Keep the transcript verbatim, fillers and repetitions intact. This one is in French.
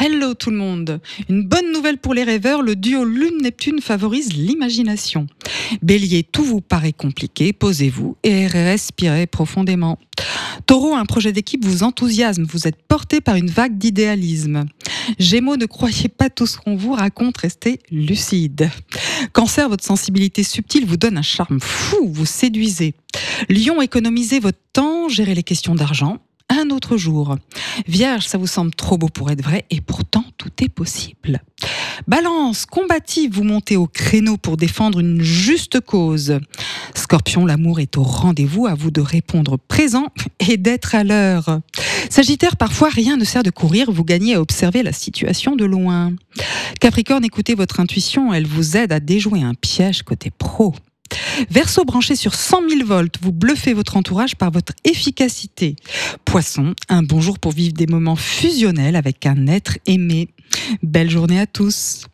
Hello tout le monde. Une bonne nouvelle pour les rêveurs, le duo Lune-Neptune favorise l'imagination. Bélier, tout vous paraît compliqué, posez-vous et respirez profondément. Taureau, un projet d'équipe vous enthousiasme, vous êtes porté par une vague d'idéalisme. Gémeaux, ne croyez pas tout ce qu'on vous raconte, restez lucide. Cancer, votre sensibilité subtile vous donne un charme fou, vous séduisez. Lion, économisez votre temps, gérez les questions d'argent. Un autre jour. Vierge, ça vous semble trop beau pour être vrai et pourtant tout est possible. Balance, combatif, vous montez au créneau pour défendre une juste cause. Scorpion, l'amour est au rendez-vous, à vous de répondre présent et d'être à l'heure. Sagittaire, parfois rien ne sert de courir, vous gagnez à observer la situation de loin. Capricorne, écoutez votre intuition, elle vous aide à déjouer un piège côté pro. Verseau, branché sur cent mille volts, vous bluffez votre entourage par votre efficacité. Poisson, un bon jour pour vivre des moments fusionnels avec un être aimé. Belle journée à tous.